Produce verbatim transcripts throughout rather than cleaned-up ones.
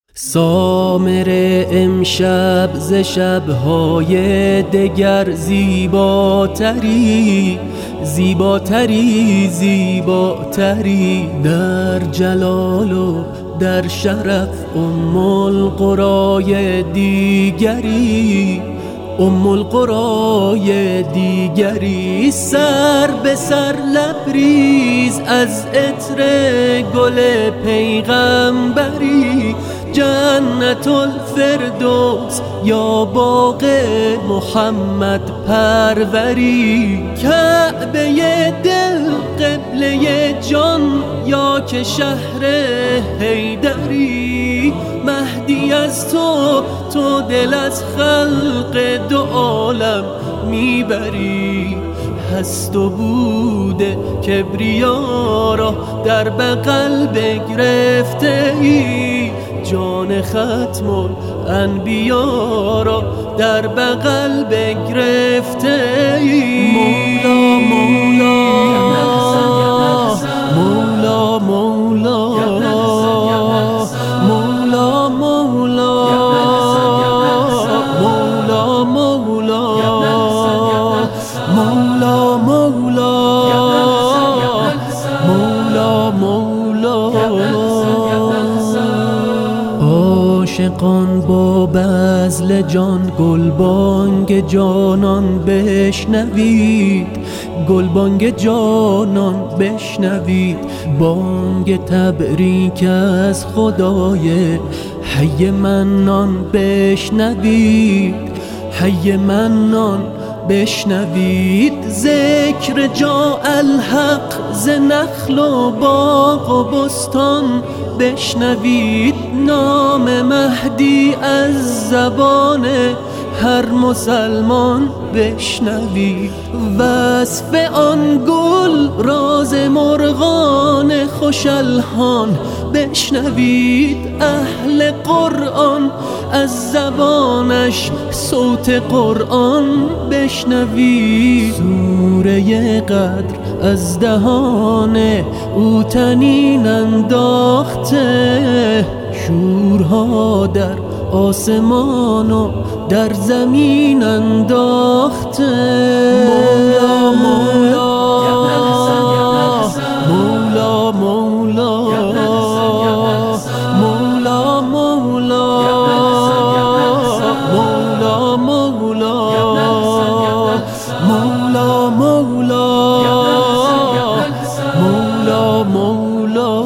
سامر امشب ز شب‌های دگر زیباتری، زیباتری، زیباتری، در جلال و در شرف ام القرای دیگری، ام القرای دیگری. سر به سر لبریز از عطر گل پیغمبری، جنت الفردوس یا باغ محمد پروری. کعبه دل قبله جان یا که شهر حیدری، مهدی از تو تو دل از خلق دو عالم میبری. هست و بوده کبریا را در بغل بگرفته ای، جان ختم الانبیا را در بغل بگرفته ای. مولا مولا مولا مولا مولا مولا مولا مولا مولا مولا مولا عاشقان با بذل جان گلبانگ جانان بشنوید، گلبانگ جانان بشنوید. بانگ تبریک از خدای حی منان بشنوید، حی منان بشنوید. ذکر جا الحق ز نخل و باغ و بستان بشنوید. نام مهدی از زبان هر مسلمان بشنوید. وصف آن گل راز مرغان خوش الحان بشنوید. اهل قرآن از زبانش صوت قرآن بشنوید. سوره قدر از دهان او طنین انداخته، شورها در آسمان و در زمین انداخته. مولا مولا مولا مولا مولا مولا مولا مولا مولا مولا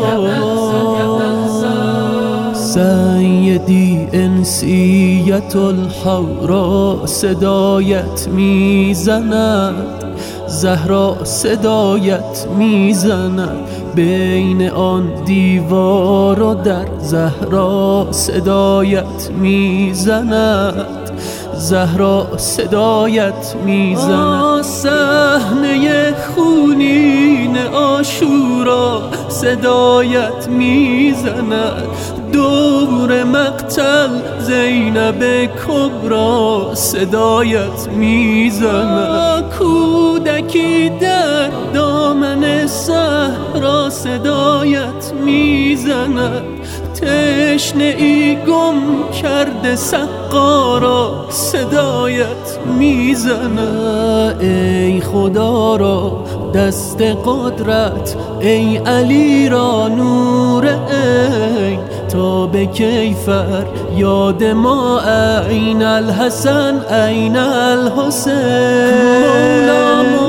سیدی انسیت الحورا صدایت میزند، زهرا صدایت میزند. بین آن دیوار و در زهرا صدایت میزند، زهرا صدایت میزند. صحنه خونین عاشورا صدایت میزند. دور مقتل زینب کبرا صدایت میزند. کودکی در دامن صحرا صدایت میزند. تشنه ای گم کرده سقا را صدایت میزند. ای خدا را دست قدرت، ای علی را نور عین، تا به کیفر یاد ما عین الحسن عین الحسین. مولا